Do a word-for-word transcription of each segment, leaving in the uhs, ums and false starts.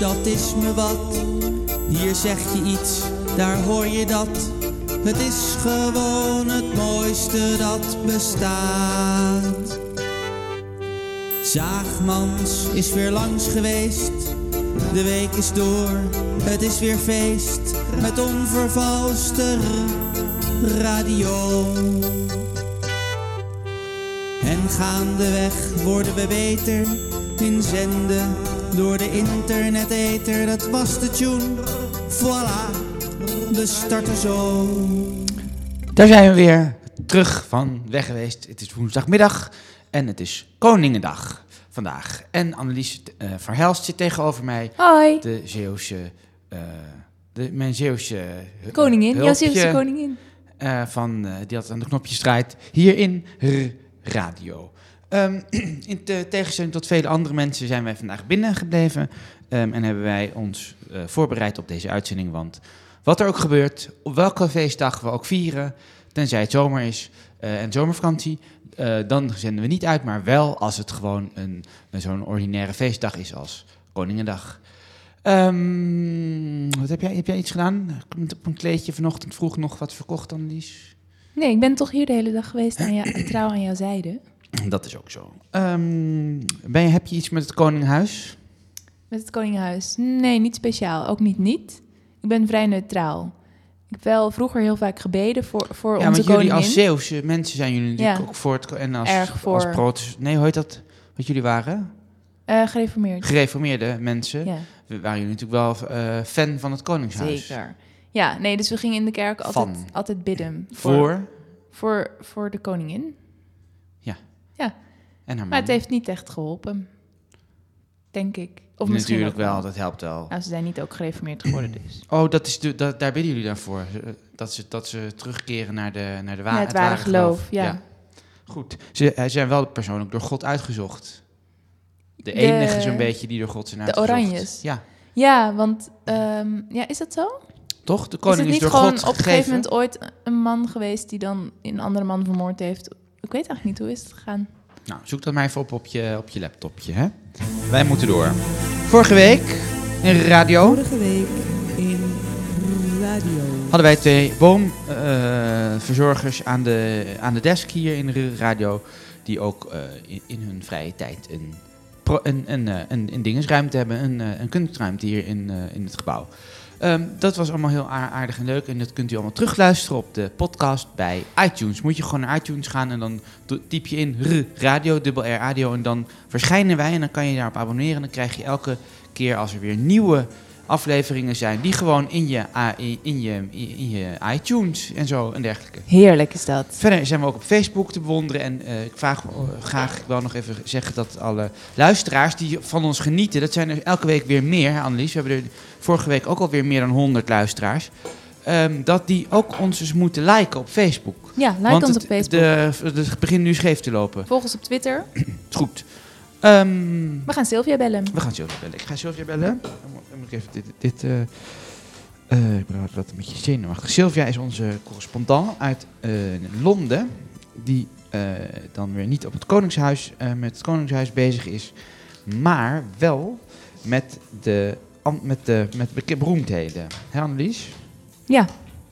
dat is me wat. Hier zeg je iets, daar hoor je dat. Het is gewoon het mooiste dat bestaat. Zaagmans is weer langs geweest. De week is door, het is weer feest. Met onvervalste radio. En gaandeweg worden we beter in zenden door de internetether. Dat was de tune. Voilà, we starten zo. Daar zijn we weer terug van weg geweest. Het is woensdagmiddag en het is Koningendag vandaag. En Annelies uh, Verhelst zit tegenover mij. Hoi. De Zeeuwse, uh, de, mijn Zeeuwse uh, koningin, hulpje, jouw Zeeuwse koningin. Uh, van, uh, die altijd aan de knopjes draait, hier in R Radio. Um, in te, tegenstelling tot vele andere mensen zijn wij vandaag binnen gebleven. Um, en hebben wij ons uh, voorbereid op deze uitzending. Want wat er ook gebeurt, op welke feestdag we ook vieren, tenzij het zomer is uh, en zomervakantie, uh, dan zenden we niet uit, maar wel als het gewoon een, een zo'n ordinaire feestdag is als Koningendag. Um, wat heb jij, heb jij iets gedaan? Op een kleedje vanochtend vroeg nog wat verkocht, Annelies? Nee, ik ben toch hier de hele dag geweest aan jou, trouw aan jouw zijde. Dat is ook zo. Um, ben je, heb je iets met het Koninghuis? Met het Koninghuis? Nee, niet speciaal. Ook niet niet. Ik ben vrij neutraal. Ik heb wel vroeger heel vaak gebeden voor, voor ja, onze koningin. koningin. Ja, want jullie als Zeeuwse mensen zijn jullie natuurlijk ja. ook voor het... En als, Erg voor... als protest, nee, hoe heet dat? Wat jullie waren? Uh, gereformeerd. Gereformeerde mensen. Ja. We waren jullie natuurlijk wel uh, fan van het Koningshuis. Zeker. Ja, nee, dus we gingen in de kerk altijd, altijd bidden. Voor? Voor, voor? Voor de koningin. Ja. Ja. En haar maar het heeft niet echt geholpen. Denk ik. Of natuurlijk wel, wel, dat helpt wel. Nou, ze zijn niet ook gereformeerd geworden dus. Oh, dat is de, dat, daar bidden jullie daarvoor? Dat ze, dat ze terugkeren naar de, naar de wa- ja, het, het ware geloof. geloof ja. ja. Goed. Ze zijn wel persoonlijk door God uitgezocht. De, de enige zo'n beetje die door God zijn uitgezocht. De Oranjes. Ja. Ja, want... Um, ja, is dat zo? Toch? De koning is, is door God God gegeven. Op een gegeven moment ooit een man geweest die dan een andere man vermoord heeft? Ik weet eigenlijk niet, hoe is het gegaan? Nou, zoek dat maar even op op je, op je laptopje, hè? Wij moeten door. Vorige week in radio... Vorige week in radio... hadden wij twee boomverzorgers uh, aan, de, aan de desk hier in de radio... die ook uh, in, in hun vrije tijd een, pro, een, een, een, een, een dingesruimte hebben... een, een kunstruimte hier in, uh, in het gebouw. Um, dat was allemaal heel aardig en leuk. En dat kunt u allemaal terugluisteren op de podcast bij iTunes. Moet je gewoon naar iTunes gaan en dan typ je in R Radio, dubbel R Radio. En dan verschijnen wij en dan kan je daarop abonneren. En dan krijg je elke keer als er weer nieuwe afleveringen zijn... die gewoon in je, in je, in je iTunes en zo en dergelijke. Heerlijk is dat. Verder zijn we ook op Facebook te bewonderen. En uh, ik vraag uh, graag wel nog even zeggen dat alle luisteraars die van ons genieten... dat zijn er elke week weer meer, Annelies. We hebben er vorige week ook alweer meer dan honderd luisteraars. Um, dat die ook ons dus moeten liken op Facebook. Ja, like Want ons het, op Facebook. De, het begint nu scheef te lopen. Volg ons op Twitter. Is goed. Um, we gaan Sylvia bellen. We gaan Sylvia bellen. Ik ga Sylvia bellen. Dan moet ik even dit... dit uh, uh, ik ben wat een beetje zenuwachtig. Sylvia is onze correspondent uit uh, Londen. Die uh, dan weer niet op het Koningshuis, uh, met het Koningshuis bezig is. Maar wel met de, met de met beroemdheden. Hè, Annelies? Ja.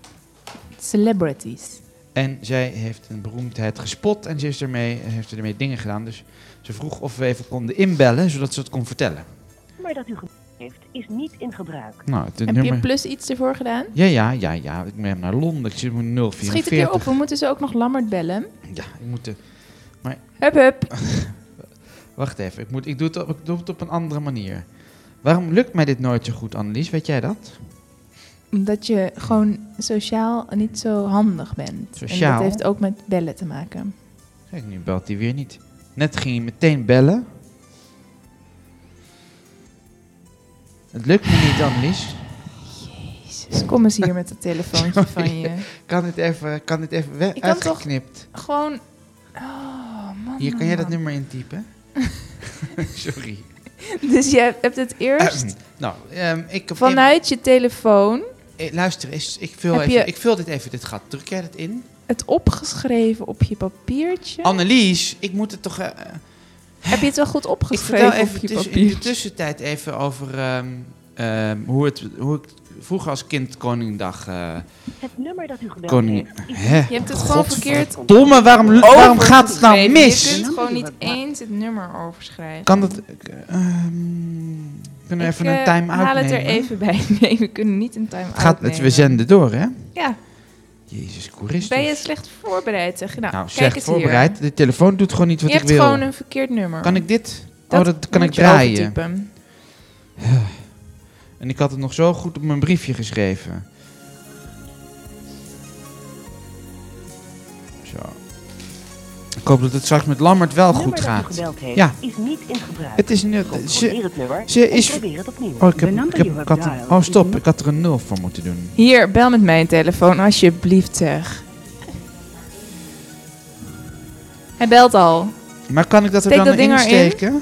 Celebrities. En zij heeft een beroemdheid gespot en ze is ermee, heeft ermee dingen gedaan. Dus ze vroeg of we even konden inbellen, zodat ze het kon vertellen. Maar dat u heeft, is niet in gebruik. Nou, het Heb nummer... je plus iets ervoor gedaan? Ja, ja, ja, ja. Ik ben naar Londen. Ik zit op nul vierenveertig. Schiet het hier op. We moeten ze ook nog Lammert bellen. Ja, ik moet... De... Maar... Hup, hup. Wacht even. Ik, moet... ik, doe het op... ik doe het op een andere manier. Waarom lukt mij dit nooit zo goed, Annelies? Weet jij dat? Omdat je gewoon sociaal niet zo handig bent. Sociaal? En dat heeft ook met bellen te maken. Kijk, nu belt hij weer niet. Net ging hij meteen bellen. Het lukt me niet, Annelies. Jezus, kom eens hier met het telefoontje van je. Kan dit even, kan dit even we- uitgeknipt? Gewoon... Oh, man. Hier, kan jij dat nummer intypen? Sorry. Dus je hebt het eerst Uh, nou, um, ik, vanuit je telefoon... Eh, luister, is, ik, vul even, ik vul dit even, dit gat. Druk jij dat in? Het opgeschreven op je papiertje? Annelies, ik moet het toch... Uh, Heb je het wel goed opgeschreven ik vertel op even je tuss- papiertje? in de tussentijd even over... Um, uh, hoe, het, hoe ik vroeger als kind Koningdag... Uh, Het nummer dat u gebeld koning... heeft... Hè? Je hebt het gewoon verkeerd Domme, waarom, waarom gaat het nou overgeschreven. mis? Je kunt gewoon niet eens het nummer overschrijven. Kan dat... Uh, kunnen we Ik, even een uh, time-out haal het er nemen? even bij. Nee, we kunnen niet een time-out Gaat, nemen. we zenden door, hè? Ja. Jezus Christus. Ben je slecht voorbereid? Zeg. Nou, Nou, kijk slecht eens voorbereid. hier. De telefoon doet gewoon niet wat Je ik hebt wil. gewoon een verkeerd nummer. Kan ik dit? Dat oh, dat kan moet ik je draaien. overtypen. En ik had het nog zo goed op mijn briefje geschreven. Zo. Ik hoop dat het straks met Lammert wel Het goed nummer dat u gaat. gebeld heeft Ja. is niet in gebruik. Het is nu... Controleer Ze, het nummer ze en is... probeer het opnieuw. Oh, ik heb, The number ik heb, you ik have had een- dialed oh, is stop. not- Ik had er een nul voor moeten doen. Hier, bel met mijn telefoon alsjeblieft zeg. Hij belt al. Maar kan ik dat er Steek dan dat ding in erin. steken?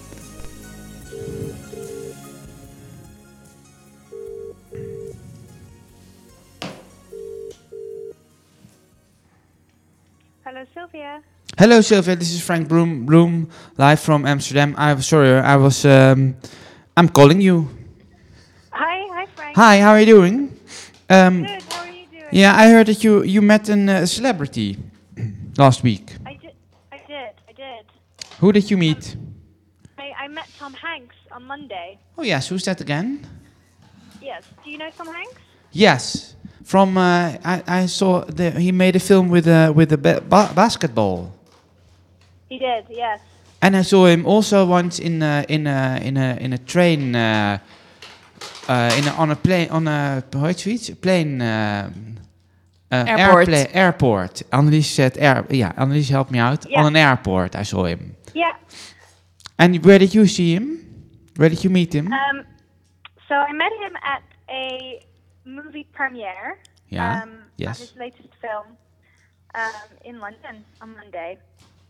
Hello, Sylvia. Hello, Sylvia. This is Frank Bloom, Bloom, live from Amsterdam. I'm sorry, I was. Um, I'm calling you. Hi, hi, Frank. Hi, how are you doing? Um, Good. How are you doing? yeah, I heard that you you met a uh, celebrity last week. I did. I did. I did. Who did you meet? I, I met Tom Hanks on Monday. Oh yes, who's that again? Yes. Do you know Tom Hanks? Yes, from uh, I I saw the, he made a film with uh, with the ba- ba- basketball, He did. Yes. and I saw him also once in uh, in a in a in a train. Uh, uh, in a, on a plane, on a hoe heet zoiets? Plane, uh, uh, Airport. airpla- airport. Annelies said air. Yeah, Annelies helped me out. Yeah. On an airport, I saw him. Yeah. And where did you see him? Where did you meet him? Um. So I met him at a movie premiere. Yeah, Um, yes. Of his latest film. Um, in London on Monday.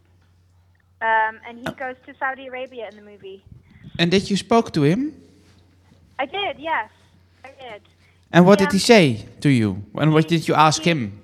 Um, and he goes to Saudi Arabia in the movie. And did you spoke to him? I did. Yes, I did. And what Yeah. did he say to you? And what did you ask him?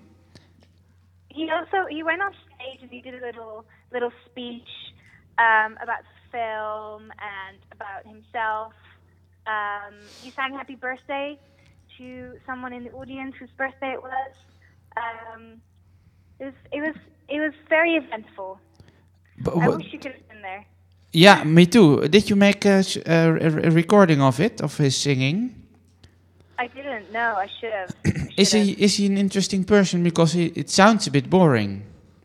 He also he went on stage and he did a little little speech um, about the film and about himself. Um, he sang "Happy Birthday" to someone in the audience whose birthday it was. Um, it was it was it was very eventful. But I wha- wish you could have been there. yeah, me too. Did you make a, s- a- a- a recording of it, of his singing? I didn't. No, I should have. I Is he should've. is he an interesting person? Because he, it sounds a bit boring.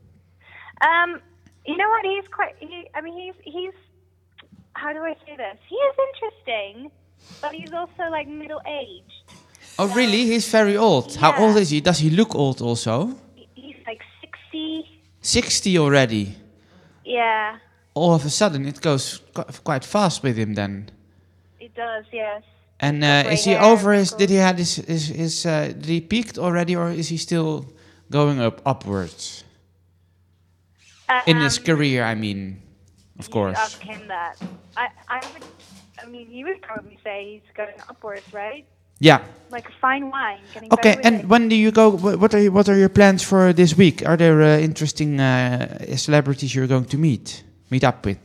Um, you know what? He's quite. He, I mean, he's he's. How do I say this? He is interesting, but he's also like middle aged. Oh, really? He's very old. How Yeah. old is he? Does he look old also? He's like sixty. sixty already. Yeah, All of a sudden, it goes qu- quite fast with him then. it does. Yes. And Got uh, is grey he hair, over his? Did he wrinkles. had his his, his uh, did he peaked already, or is he still going up upwards in his Um, career? I mean, of you course. Ask him that. I I would. I mean, he would probably say he's going upwards, right? Yeah. Like a fine wine. Getting Okay. better with And age. when do you go? wh- What are you, what are your plans for this week? Are there uh, interesting uh, celebrities you're going to meet meet up with?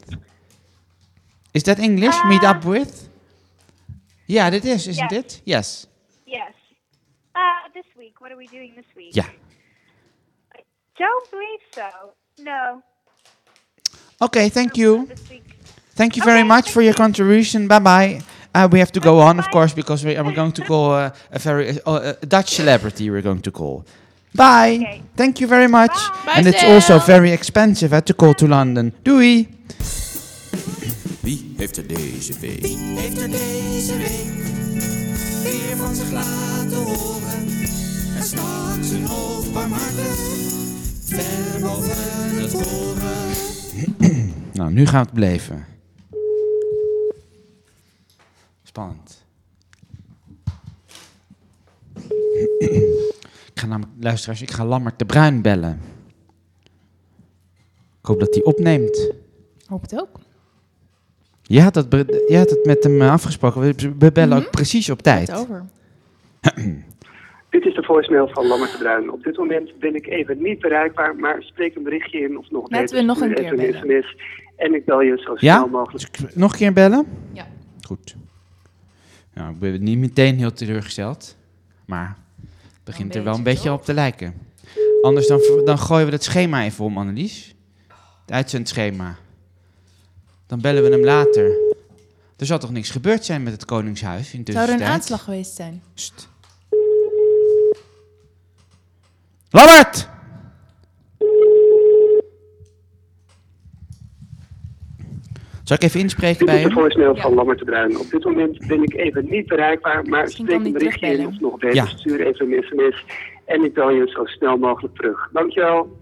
Is that English? Uh, meet up with? Yeah, that is, isn't yes. it? Yes. Yes. Uh, this week. What are we doing this week? Yeah. I don't believe so. No. Okay. Thank you. This week. Thank you very Okay, much thank for your you. contribution. Bye bye. Uh, we have to go on, of Bye. course, because we are going to call uh, a very uh, a Dutch celebrity. We're going to call. Bye. Okay. Thank you very much. Bye. Bye, And it's Sil. also very expensive uh, to call to London. Doei. Wie heeft er deze week? Heeft er deze week weer van zich laten horen. En stak zijn hoofd barmhartig ver boven het horen. Nou, nu gaan we het beleven. Spannend. Ik ga namelijk, luisteraars, ik ga Lammert de Bruin bellen. Ik hoop dat hij opneemt. Hoop het ook. Je had het, be- je had het met hem eh, afgesproken. We, we bellen Mhm. ook precies op Het tijd. over. Dit is de voicemail van Lammert de Bruin. Op dit moment ben ik even niet bereikbaar, maar spreek een berichtje in of nog Laten we nog een keer even bellen. S M S. En ik bel je zo Ja? snel mogelijk. Dus ik- nog een keer bellen? Ja. Goed. Nou, ik ben niet meteen heel teleurgesteld. Maar het begint er wel een beetje op te lijken. Anders dan, dan gooien we het schema even om, Annelies. Het uitzendschema. Dan bellen we hem later. Er zal toch niks gebeurd zijn met het Koningshuis in tussentijd? Zou er een aanslag geweest zijn? Sst. Lammert! Zal ik even inspreken bij Dit is de hem? voicemail Ja. van Lammert de Bruin. Op dit moment ben ik even niet bereikbaar, maar Misschien spreek kan een hij berichtje in terugbellen. of nog beter. Ja. Stuur even een sms en ik bel je zo snel mogelijk terug. Dankjewel.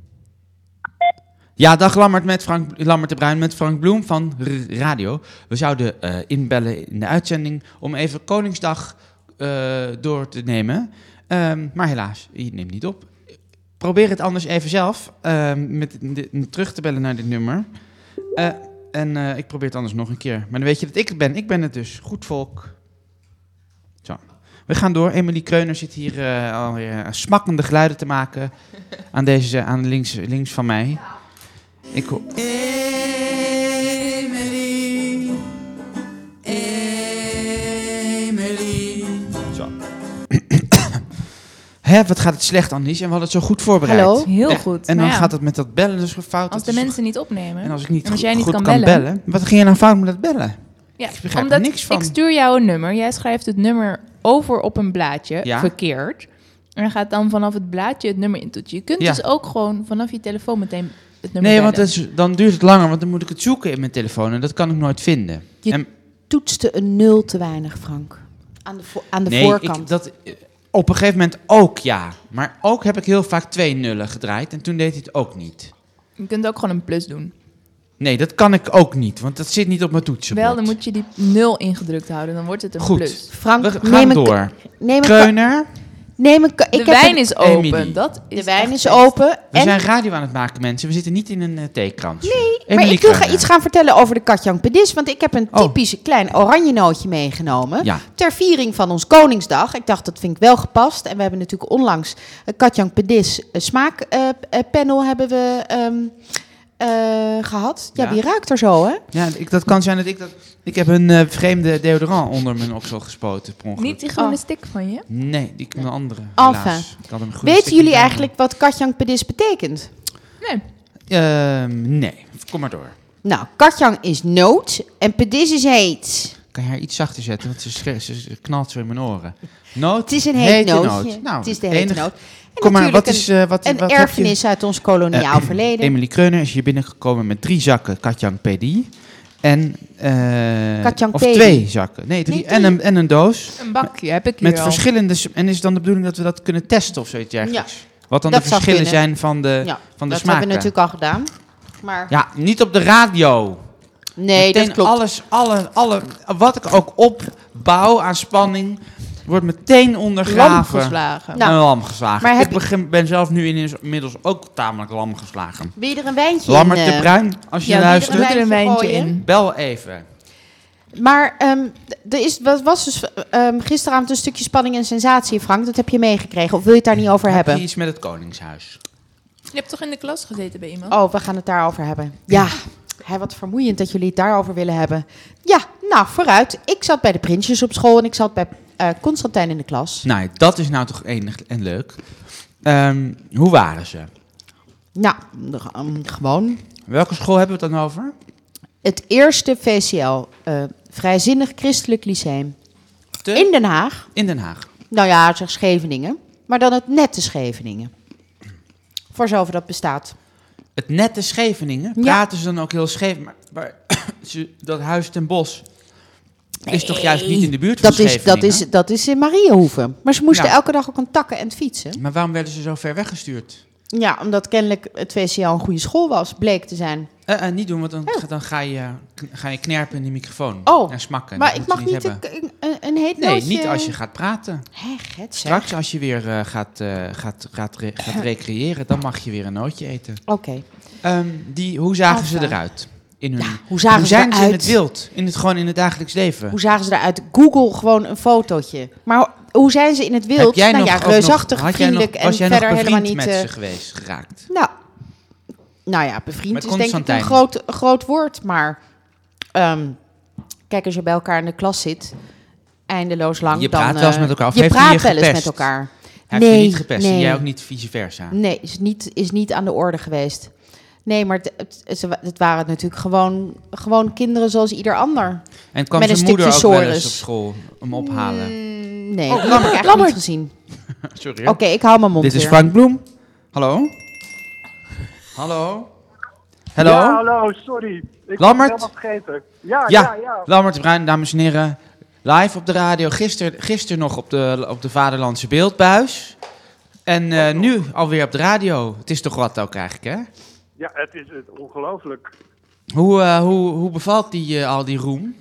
Ja, dag Lammert, met Frank, Lammert de Bruin met Frank Bloem van R- Radio. We zouden eh, inbellen in de uitzending om even Koningsdag eh, door te nemen. Ehm, maar helaas, je neemt niet op. Probeer het anders even zelf ehm, met de- terug te bellen naar dit nummer. Eh, en eh, ik probeer het anders nog een keer. Maar dan weet je dat ik het ben. Ik ben het dus. Goed volk. Zo. We gaan door. Emily Kreuner zit hier eh, alweer eh, smakkende geluiden te maken aan, deze, aan links, links van mij. Ik ho- Emily, Emily. Zo. Hè, wat gaat het slecht, Annelies? En we hadden het zo goed voorbereid. Hallo? Heel En- goed. En dan Maar ja, gaat het met dat bellen dus fout. als Dat de is mensen niet opnemen. En als ik niet, en als go- jij niet goed kan kan bellen. bellen. Wat ging je nou fout met dat bellen? Ja, Ik begrijp er omdat niks van. ik stuur jou een nummer. Jij schrijft het nummer over op een blaadje, Ja. verkeerd. En je gaat dan vanaf het blaadje het nummer intoetsen. Je kunt Ja. dus ook gewoon vanaf je telefoon meteen het nummer Nee, want bellen. het is- dan duurt het langer, want dan moet ik het zoeken in mijn telefoon. En dat kan ik nooit vinden. Je En, toetste een nul te weinig, Frank. Aan de, vo- aan de nee, voorkant. ik, dat, eh, op een gegeven moment ook ja. Maar ook heb ik heel vaak twee nullen gedraaid. En toen deed hij het ook niet. Je kunt ook gewoon een plus doen. Nee, dat kan ik ook niet, want dat zit niet op mijn toetsenbord. Wel, dan moet je die nul ingedrukt houden. Dan wordt het een Goed. plus. Frank, We gaan neem een, door. Neem een, Kreuner, neem een, De ik heb wijn een- is open. Emily. Dat is de wijn echt is feest. open. we En, zijn radio aan het maken, mensen. We zitten niet in een uh, theekrans. Nee, maar ik wil ga iets gaan vertellen over de Katjang Pedis. Want ik heb een Oh. typisch klein oranje nootje meegenomen. Ja. Ter viering van ons Koningsdag. Ik dacht, dat vind ik wel gepast. En we hebben natuurlijk onlangs een Katjang Pedis smaakpanel hebben we ehm, eh, gehad. Ja, Ja. die ruikt er zo, hè? Ja, ik, dat kan zijn dat ik dat... Ik heb een eh, vreemde deodorant onder mijn oksel gespoten, per ongeluk. Niet die groene Oh. stick van je? Nee, die een andere, Enfin. helaas. Ik had hem goed Weten stukje jullie bij me. eigenlijk wat Katjang Pedis betekent? Nee. Ehm, nee, kom maar door. Nou, Katjang is noot en Pedis is heet. Kan je haar iets zachter zetten, want ze, sche- ze, ze knalt zo in mijn oren. Noot, Het is een hete heet nootje. noot. Nou, het is de hete enig- noot. En Kom maar, natuurlijk wat is... een, eh, wat, een wat heb je- erfenis uit ons koloniaal Eh, verleden. Emily Kreuner is hier binnengekomen met drie zakken Katjang Pedi. En... eh Katjang of Pedi. twee zakken. Nee, drie. Nee, drie. En, een, en een doos. Een bakje heb ik hier Met al. verschillende... s- En is het dan de bedoeling dat we dat kunnen testen of zoiets dergelijks? Wat dan dat de zou verschillen kunnen. zijn van de, ja, van de dat smaken? hebben we natuurlijk al gedaan. Maar Ja, niet op de radio. nee, Meteen dat klopt. alles, alle, alle, wat ik ook opbouw aan spanning, wordt meteen Lam ondergraven. geslagen. Nou, en lam geslagen. maar heb ik begin, ben zelf nu inmiddels ook tamelijk lam geslagen. Wil je er een wijntje Lammert in? de eh? Bruin, als je Ja, luistert, doe er een wijntje wijntje gooien? in. bel even. Maar ehm, d- er is, wat was dus ehm, gisteravond een stukje spanning en sensatie, Frank. Dat heb je meegekregen. Of wil je het daar niet over Heb hebben? je iets met het Koningshuis? Je hebt toch in de klas gezeten bij iemand? Oh, we gaan het daarover hebben. Ja, hè, wat vermoeiend dat jullie het daarover willen hebben. Ja, nou, vooruit. Ik zat bij de Prinsjes op school en ik zat bij eh, Constantijn in de klas. Nou, dat is nou toch enig en leuk. Ehm, hoe waren ze? Nou, ehm, gewoon Welke school hebben we het dan over? het eerste V C L, eh, Vrijzinnig Christelijk Lyceum. Te? In Den Haag. In Den Haag. Nou ja, zeg Scheveningen. Maar dan het nette Scheveningen. Voor zover dat bestaat. Het nette Scheveningen. Ja. Praten ze dan ook heel scheef? Maar, maar ze- dat Huis ten Bosch is toch juist niet in de buurt van Dat is, Scheveningen? dat, is, dat is in Mariëhoeven. Maar ze moesten Ja. elke dag ook aan takken en fietsen. Maar waarom werden ze zo ver weggestuurd? Ja, omdat kennelijk het V C L een goede school was, bleek te zijn. Eh, eh, niet doen, want dan, dan ga, je, ga je knerpen in de microfoon. Oh, en smakken. Maar Dat ik moet mag je niet hebben. een, een, een heet Nee, nootje- niet als je gaat praten. Hé, get zeg. Straks als je weer eh, gaat, eh, gaat, gaat, re- gaat recreëren, dan mag je weer een nootje eten. Oké. Ehm, die, hoe zagen ze Enfin. eruit? In hun, Hoe zagen hoe ze zijn ze in eruit? het wild? In het, gewoon in het dagelijks leven? Hoe zagen ze eruit? Google gewoon een fotootje. Maar ho- hoe zijn ze in het wild? Heb jij nou nog, ja, ook nog- reusachtig, had jij nog- vriendelijk was en jij verder nog helemaal bevriend niet... met eh, ze geweest, geraakt? Nou, nou ja, bevriend Met is denk ik een Constantijn. groot, groot woord. Maar ehm, kijk, als je bij elkaar in de klas zit... eindeloos lang. Je dan, praat wel eens eh, met elkaar, of Je heeft hij praat je wel eens gepest? met elkaar. Hij nee, heeft je niet gepest en nee. jij ook niet vice versa. Nee, is niet, is niet aan de orde geweest. Nee, maar het, het, het, het waren natuurlijk gewoon, gewoon kinderen zoals ieder ander. En kwam Met een zijn moeder ook stukje wel eens sores. op school om ophalen? Mm, nee, Oh, die heb ik eigenlijk Lammert. niet gezien. Sorry. Oké, ik hou mijn mond Dit is weer. Frank Bloem. Hallo? Hallo? Hallo? Ja, hallo, sorry. Ik Lammert? was het helemaal vergeten. Ja, Ja, ja, ja. Lammert de Bruin, dames en heren. Live op de radio. Gisteren gister nog op de, op de Vaderlandse Beeldbuis. En eh, nu alweer op de radio. Het is toch wat ook eigenlijk, hè? Ja, het is het ongelooflijk. Hoe, eh, hoe, hoe bevalt die, eh, al die roem?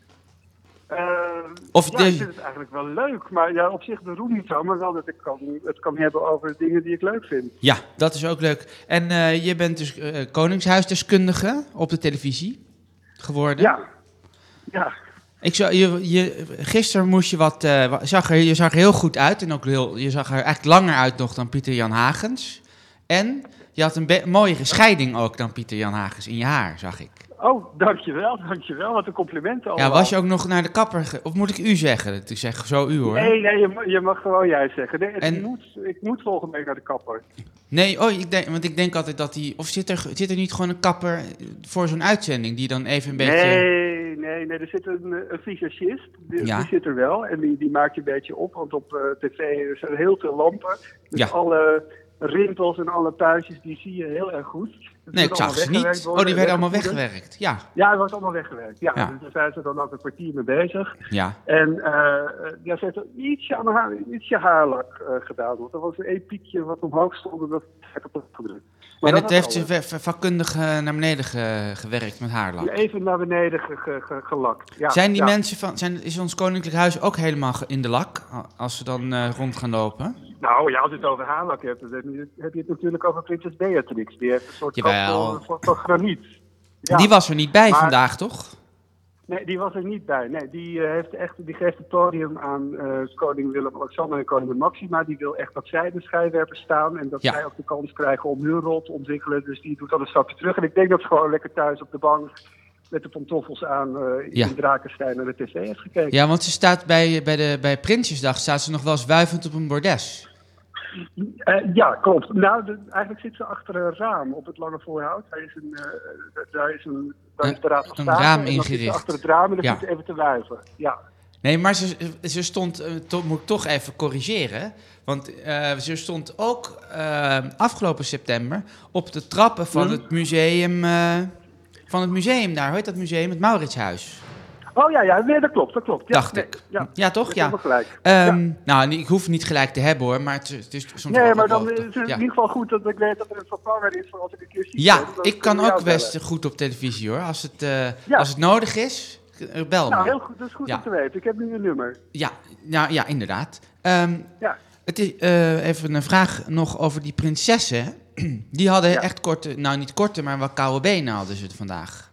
Eh, Of ja, de- ik vind het eigenlijk wel leuk. Maar ja, op zich de roem niet zo, maar wel dat ik kan, het kan hebben over dingen die ik leuk vind. Ja, dat is ook leuk. En eh, je bent dus eh, koningshuisdeskundige op de televisie geworden. Ja, ja. Ik zou, je, je, gisteren moest je wat, eh, wa- zag er, je zag er heel goed uit en ook heel, je zag er eigenlijk langer uit nog dan Pieter Jan Hagens. En je had een be- mooiere scheiding ook dan Pieter Jan Hagens in je haar, zag ik. Oh, dankjewel, dankjewel. Wat een complimenten allemaal. Ja, was je ook nog naar de kapper, ge- of moet ik u zeggen? Ik zeg zo u hoor. Nee, nee, je, ma- je mag gewoon jij zeggen. Nee, het En- moet, ik moet volgende week naar de kapper. Nee, oh, ik denk, want ik denk altijd dat die, of zit er, zit er niet gewoon een kapper voor zo'n uitzending die dan even een beetje... Nee, nee, nee, er zit een, een visagist, die, Ja. die zit er wel en die, die maakt je een beetje op, want op eh, tv zijn er heel veel lampen. Dus Ja. alle rimpels en alle puistjes, die zie je heel erg goed. Het Nee, ik moet zag allemaal ze weggewerkt niet. worden, Oh, die werden allemaal weggevoerd. weggewerkt. Ja, Ja, het wordt allemaal weggewerkt. Ja, Ja. dus daar zijn ze dan ook een kwartier mee bezig. ja. En eh ja, ze heeft ook ietsje aan haar, ietsje haarlak eh, gedaan, want er was een piekje wat omhoog stond en dat heb ik opgedrukt. Maar En dat het was heeft ze alles. ve- ve- vakkundig eh, naar beneden ge- gewerkt met haarlak. Even naar beneden ge- ge- ge- gelakt. Ja, Zijn die ja. mensen van, zijn, is ons koninklijk huis ook helemaal ge- in de lak a- als ze dan eh, rond gaan lopen? Nou ja, als je het over haarlak hebt, dan heb je, heb je het natuurlijk over prinses Beatrix. Die heeft een soort Jawel. kap van, van, van graniet. Ja. Die was er niet bij Maar- vandaag, toch? Nee, die was er niet bij. Nee, die, eh, heeft echt, die geeft het podium aan eh, koning Willem-Alexander en koningin Maxima. Die wil echt dat zij de schijnwerpers staan en dat Ja. zij ook de kans krijgen om hun rol te ontwikkelen. Dus die doet dan een stapje terug. En ik denk dat ze gewoon lekker thuis op de bank met de pantoffels aan eh Ja. in Drakenstein naar de tv heeft gekeken. Ja, want ze staat bij, bij, de, bij Prinsjesdag staat ze nog wel eens wuivend op een bordes. Eh, ja, klopt. Nou, de- eigenlijk zit ze achter een raam op het Lange Voorhout. Daar is een, eh, daar is een, daar is de Raad van Een State. raam en dan zit ze ingericht. achter het raam en dan Ja. zit ze even te wuiven. Ja. Nee, maar ze, ze stond, eh, to, moet ik toch even corrigeren. Want eh, ze stond ook eh, afgelopen september op de trappen van Hm? het museum. eh, van het museum daar, hoe heet dat museum? Het Mauritshuis. Oh ja, ja, nee, dat klopt, dat klopt. Ja, Dacht nee, ik. Ja, Ja, toch? je hebt Ja. helemaal gelijk. Ehm, Ja. Nou, ik hoef niet gelijk te hebben hoor, maar het, het is soms Nee, wel maar wel- dan is het in ja. ieder geval goed dat ik weet dat er een vervanger is voor als ik een keer ziek ben. Ja, Dan ik kan kunnen we ook jou best bellen. goed op televisie hoor. Als het, eh, Ja. als het nodig is, eh, bel Nou, me. heel goed, dat is goed Ja. om te weten. Ik heb nu een nummer. Ja, nou, ja, inderdaad. Ehm, Ja. Het is eh, even een vraag nog over die prinsessen. Die hadden Ja. echt korte, nou niet korte, maar wel koude benen hadden ze vandaag.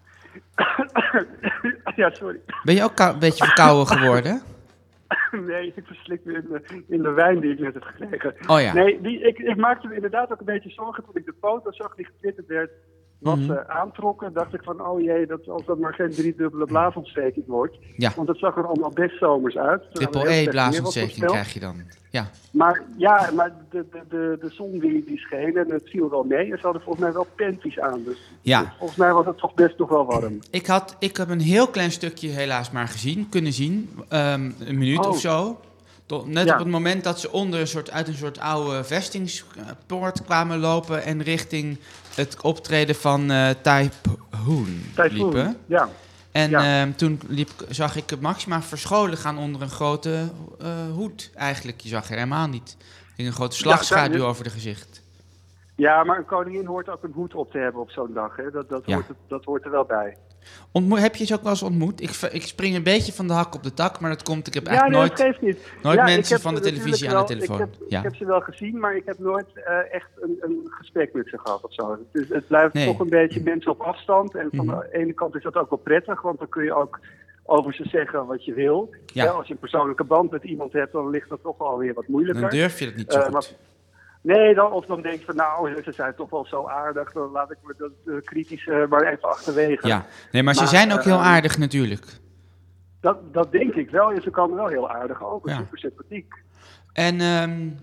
Ja, sorry. Ben je ook kou- een beetje verkouden geworden? Nee, ik verslik me in de, in de wijn die ik net heb gekregen. Oh ja. Nee, die, ik, ik maakte me inderdaad ook een beetje zorgen toen ik de foto zag die getwitterd werd. Wat Mhm. ze aantrokken, dacht ik van, oh jee, dat, als dat maar geen driedubbele blaasontsteking wordt. Ja. Want het zag er allemaal best zomers uit. terwijl er Triple heel E slecht weer was blaasontsteking voorspeld. krijg je dan. Ja. Maar ja, maar de, de, de, de zon die, die scheen en het viel wel mee. En ze hadden volgens mij wel panties aan. Dus Ja. volgens mij was het toch best nog wel warm. Ik, had, ik heb een heel klein stukje helaas maar gezien, kunnen zien. Ehm, een minuut Oh. of zo. Tot, net Ja. op het moment dat ze onder een soort, uit een soort oude vestingspoort kwamen lopen en richting het optreden van eh Typhoon Typhoon, liepen. ja. En Ja. ehm, toen liep, zag ik Maxima verscholen gaan onder een grote eh, hoed. Eigenlijk, je zag er helemaal niet. Er ging een grote slagschaduw daar- over de gezicht. Ja, maar een koningin hoort ook een hoed op te hebben op zo'n dag. Hè? Dat, dat, Ja. hoort, dat hoort er wel bij. Ontmo- heb je ze ook wel eens ontmoet? Ik, v- ik spring een beetje van de hak op de tak, maar dat komt. Ik heb Ja, eigenlijk nee, nooit, dat geeft niet. nooit Ja, ik mensen heb van de ze televisie aan natuurlijk de wel- telefoon. Ik heb, Ja. ik heb ze wel gezien, maar ik heb nooit eh, echt een, een gesprek met ze gehad of zo. Dus het blijft Nee. toch een beetje mensen op afstand. En van Mhm. de ene kant is dat ook wel prettig, want dan kun je ook over ze zeggen wat je wil. Ja. Ja, als je een persoonlijke band met iemand hebt, dan ligt dat toch wel weer wat moeilijker. Dan durf je dat niet zo Eh, goed. maar- Nee, dan, of dan denk je van nou, ze zijn toch wel zo aardig, dan laat ik me dat uh, kritisch uh, maar even achterwege. Ja, nee, maar ze Maar, zijn ook heel eh, aardig natuurlijk. Dat, dat denk ik wel. En ze kan er wel heel aardig over. Ja. Super sympathiek. En um,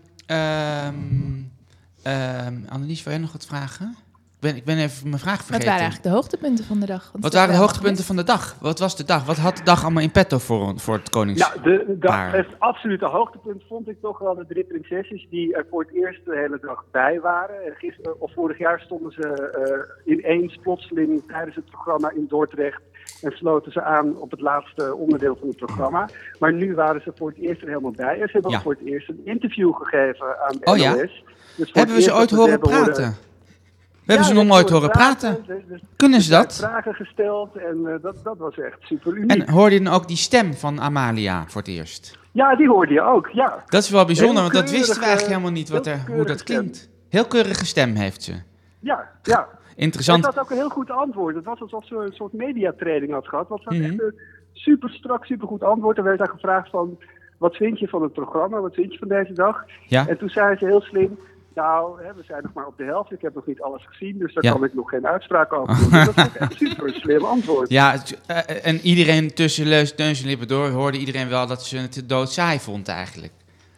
um, um, Annelies, wil jij nog wat vragen? Ik ben, ik ben even mijn vraag vergeten. Wat waren eigenlijk de hoogtepunten van de dag? Want Wat dat waren de wel hoogtepunten van de dag? Wat was de dag? Wat had de dag allemaal in petto voor, voor het koningspaar? Ja, de, de, dag, het absolute hoogtepunt vond ik toch wel de drie prinsesjes die er voor het eerst de hele dag bij waren. En Gisteren, of vorig jaar stonden ze uh, ineens plotseling tijdens het programma in Dordrecht en sloten ze aan op het laatste onderdeel van het programma. Maar nu waren ze voor het eerst er helemaal bij. En ze hebben Ja. ook voor het eerst een interview gegeven aan de Oh N O S. ja? Dus voor Hebben we het ze eerst ooit dat we horen hebben praten? horen- We hebben Ja, ze nog we nooit horen praten. Dus- dus- Kunnen ze er dat? zijn vragen gesteld en uh, dat, dat was echt super uniek. En hoorde je dan ook die stem van Amalia voor het eerst? Ja, die hoorde je ook, ja. Dat is wel bijzonder, Heel want dat wisten we keurige- eigenlijk helemaal niet wat heel er, hoe keurige dat stem. klinkt. Heel keurige stem heeft ze. Ja, ja. Interessant. Het was ook een heel goed antwoord. Het was alsof ze een soort mediatraining had gehad. Want ze had Mhm. echt een super strak, super goed antwoord. Er werd haar gevraagd van, wat vind je van het programma? Wat vind je van deze dag? Ja. En toen zei ze heel slim, nou, hè, we zijn nog maar op de helft. Ik heb nog niet alles gezien, dus daar Ja. kan ik nog geen uitspraak over doen. Dus dat is echt een super slim antwoord. Ja, het- eh, en iedereen tussen leus, neus en lippen door hoorde iedereen wel dat ze het doodsaai vond eigenlijk.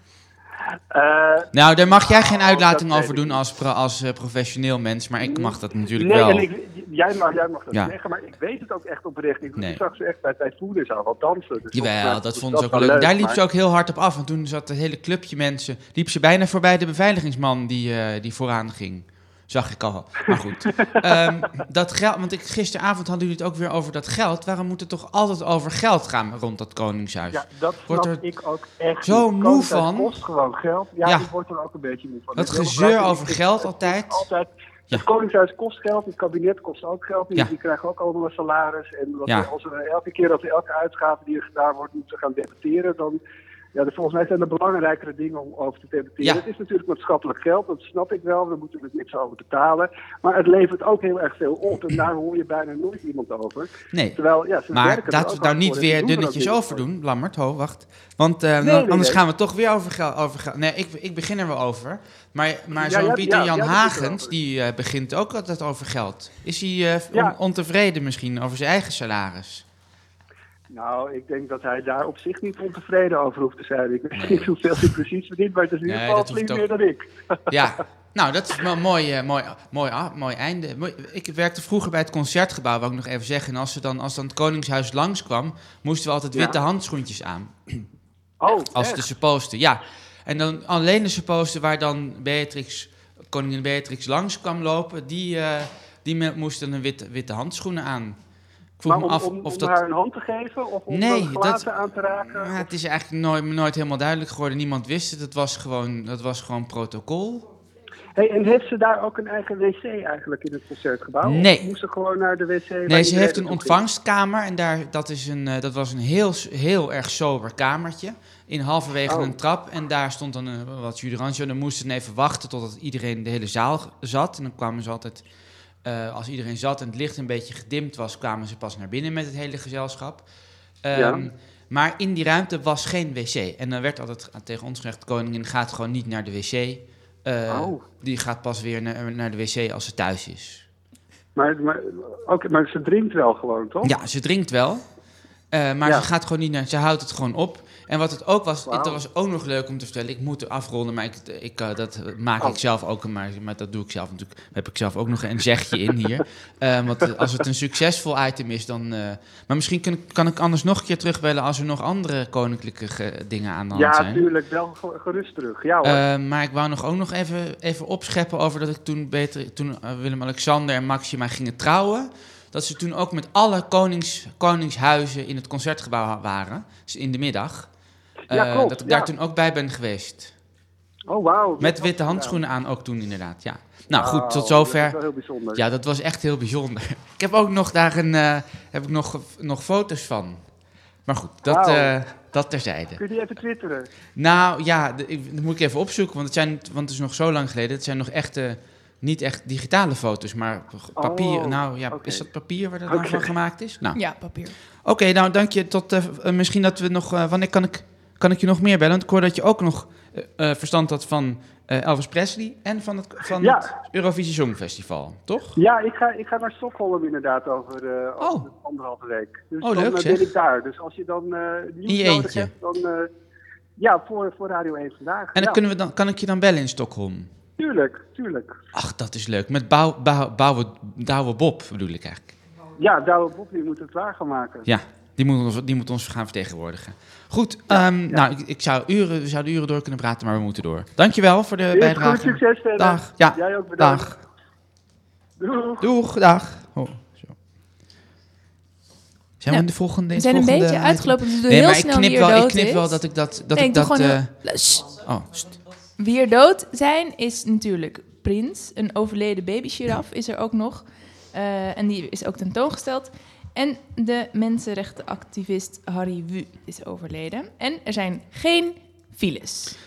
Uh, Nou, daar mag jij geen nou, uitlating dat weet over ik doen niet. als, pro- als eh, professioneel mens, maar ik mag dat natuurlijk nee, wel. en ik, jij, mag, jij mag dat Ja. zeggen, maar ik weet het ook echt oprecht. Ik, Nee. ik zag ze echt bij Tijd Voeden zo wat dansen. Dus Jawel, volgens mij dat was vonden ze ook wel wel leuk. Daar liep maar- ze ook heel hard op af, want toen zat het hele clubje mensen, liep ze bijna voorbij de beveiligingsman die, eh, die vooraan ging. Zag ik al. Maar goed. Ehm, dat geld, want ik, gisteravond hadden jullie het ook weer over dat geld. Waarom moet het toch altijd over geld gaan rond dat Koningshuis? Ja, dat Wordt snap er ik ook echt zo niet. moe Koningshuis van. kost gewoon geld. Ja, Ja. ik word er ook een beetje moe van. Dat Ik wil gezeur graag- over ik- geld het altijd. kost altijd. Ja. Het Koningshuis kost geld, het kabinet kost ook geld. Die, Ja. die krijgen ook allemaal een salaris. En wat Ja. we- als we elke keer dat we elke uitgave die er gedaan wordt moeten gaan debatteren, dan... Ja, dus volgens mij zijn er belangrijkere dingen om over te debatteren. Ja. Het is natuurlijk maatschappelijk geld, dat snap ik wel. We moeten er niks over betalen. Maar het levert ook heel erg veel op. En daar hoor je bijna nooit iemand over. Nee, Terwijl, ja, ze maar werken er laten ook we nou hard niet voor en ze weer doen er ook dunnetjes dingen over voor. doen. Lammert, ho, wacht. Want eh, nee, anders nee. gaan we toch weer over geld. Over geld. Nee, ik, ik begin er wel over. Maar, maar Ja, zo'n ja, Pieter ja, Jan ja, dat is Hagens, erover. die uh, begint ook altijd over geld. Is hij uh, Ja. on- ontevreden misschien over zijn eigen salaris? Nou, ik denk dat hij daar op zich niet ontevreden over hoeft te zijn. Ik weet niet hoeveel hij precies verdient, maar het is in ieder Nee, geval dat hoeft flink ook- meer dan ik. Ja, nou, dat is wel een mooi, uh, mooi, mooi, ah, mooi einde. Mooi- Ik werkte vroeger bij het Concertgebouw, wou ik nog even zeggen. En als, ze dan, als dan het Koningshuis langskwam, moesten we altijd Ja. witte handschoentjes aan. Oh, Als echt? de supposten, ja. En dan alleen de supposten waar dan Beatrix, koningin Beatrix langs kwam lopen, die, uh, die me- moesten een witte, witte handschoenen aan. Ik vroeg Maar me om, af om, of om dat... haar een hand te geven of om Nee, dan glazen dat- aan te raken? Ja, het is eigenlijk nooit, nooit helemaal duidelijk geworden. Niemand wist het. Het was gewoon, dat was gewoon protocol. Hey, en heeft ze daar ook een eigen wc eigenlijk in het Concertgebouw? Nee. Of moest ze gewoon naar de wc? waar Nee, ze iedereen heeft een naartoe ging? ontvangstkamer. En daar, dat, is een, uh, dat was een heel, heel erg sober kamertje. In halverwege Oh. een trap. En daar stond dan een, wat juderantje. En dan moesten ze even wachten totdat iedereen de hele zaal zat. En dan kwamen ze altijd... Uh, als iedereen zat en het licht een beetje gedimd was, kwamen ze pas naar binnen met het hele gezelschap. Um, Ja. Maar in die ruimte was geen wc. En dan werd altijd tegen ons gezegd, de koningin gaat gewoon niet naar de wc. Uh, Oh. Die gaat pas weer naar, naar de wc als ze thuis is. Maar, maar, okay, maar ze drinkt wel gewoon, toch? Ja, ze drinkt wel. Uh, maar Ja. ze gaat gewoon niet naar, ze houdt het gewoon op. En wat het ook was, Wauw. dat was ook nog leuk om te vertellen. Ik moet er afronden, maar ik, ik, uh, dat maak Oh. ik zelf ook. Maar, maar dat doe ik zelf natuurlijk. Daar heb ik zelf ook nog een zegje in hier. Uh, want als het een succesvol item is, dan... Uh, maar misschien kan, kan ik anders nog een keer terugbellen als er nog andere koninklijke ge- dingen aan de hand Ja, zijn. tuurlijk. Wel ge- gerust terug. Ja hoor. Uh, maar ik wou nog ook nog even, even opscheppen over dat ik toen, beter, toen uh, Willem-Alexander en Maxima gingen trouwen. Dat ze toen ook met alle konings, koningshuizen in het Concertgebouw waren. Dus in de middag. Ja, Uh, klopt, dat ik ja. daar toen ook bij ben geweest. Oh, wauw. Met witte handschoenen aan ook toen inderdaad, ja. Nou Wauw, goed, tot Dat is zover. wel heel bijzonder. Ja, dat was echt heel bijzonder. Ik heb ook nog daar een, uh, heb ik nog, nog foto's van. Maar goed, dat, Wauw. uh, dat terzijde. Kun je die even twitteren? Nou ja, de, ik, dat moet ik even opzoeken, want het, zijn, want het is nog zo lang geleden. Het zijn nog echte, niet echt digitale foto's, maar papier. Oh, nou ja, oké. is dat papier waar dat dan Oké. van gemaakt is? Nou, Ja, papier. oké, nou dank je. Tot uh, uh, misschien dat we nog, uh, wanneer kan ik kan ik je nog meer bellen? Want ik hoor dat je ook nog uh, uh, verstand had van uh, Elvis Presley en van het, van Ja. het Eurovisie Songfestival, toch? Ja, ik ga, ik ga naar Stockholm inderdaad over, uh, Oh. over anderhalve week. Dus Oh, dan leuk, uh, zeg. ben ik daar. Dus als je dan uh, nieuws In je nodig eentje. hebt, dan... Uh, ja, voor, voor Radio één Vandaag. En dan ja. kunnen we dan, kan ik je dan bellen in Stockholm? Tuurlijk, tuurlijk. Ach, dat is leuk. Met Bouw, Bouw, Bouwe, Douwe Bob bedoel ik eigenlijk. Ja, Douwe Bob, die moet het klaar gaan maken. Ja, die moet ons, die moet ons gaan vertegenwoordigen. Goed, ehm, ja. nou, ik, ik zou uren, we zouden uren door kunnen praten, maar we moeten door. Dankjewel voor de Heel bijdrage. goed, succes verder. Dag. Ja, Jij ook bedankt. dag. Doeg. Doeg, dag. Oh, zo. Zijn we Nou, in de volgende? We zijn een volgende beetje item? uitgelopen, dus we doen Nee, heel maar ik snel knip wie er wel, ik dood knip is. wel dat ik dat, dat Nee, ik doe dat. gewoon eh, heel- Sst. oh, st- Wie er dood zijn is natuurlijk Prins. Een overleden babygiraf is er ook nog. Uh, en die is ook tentoongesteld. En de mensenrechtenactivist Harry Wu is overleden. En er zijn geen files.